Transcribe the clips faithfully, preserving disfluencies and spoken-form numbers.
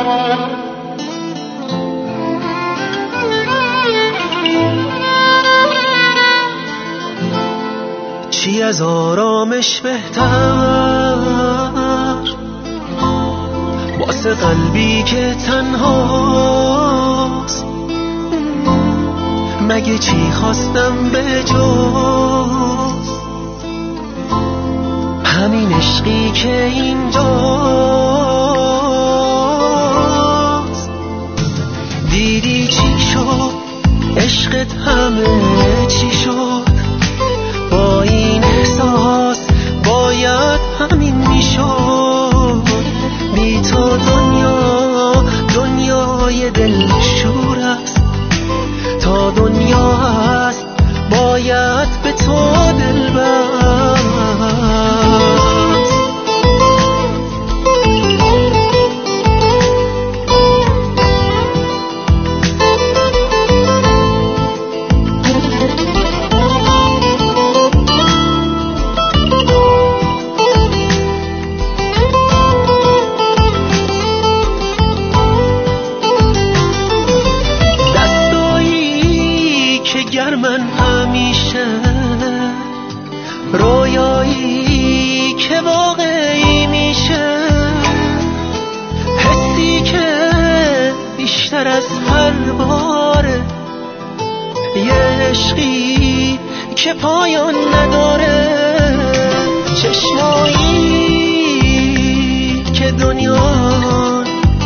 چی از آرامش بهتر واسه قلبی که تنهاست؟ مگه چی خواستم به جز همین عشقی که اینجاست؟ دیدی چی شد عشقت همه چی شد؟ با این احساس باید همین میشد. بی تو دنیا دنیای دلشور است، تا دنیا هست باید به تو دل بست. من همیشه رویایی که واقعی میشه، حسی که بیشتر از هر باره، یه عشقی که پایان نداره، چشمایی که دنیا،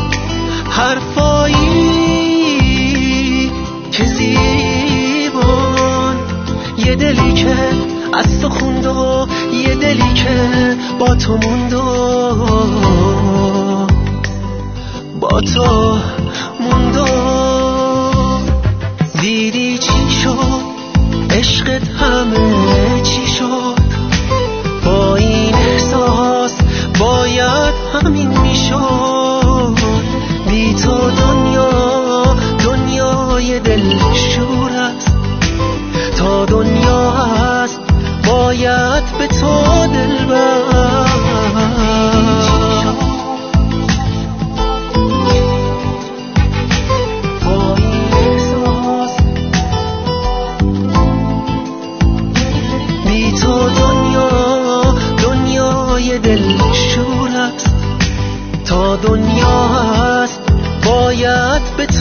حرفایی که زیبان، یه دلی که از تو خوند و یه دلی که با تو موند و با تو موند و دیدی چی شد عشقت همه چی شد؟ با این احساس باید همین میشد. بی تو دنیا دنیای دلشور است، تا دنیا هست باید به تو دل بست. با این احساس بی تو دنیا دنیای دلشور است، تا دنیا هست باید به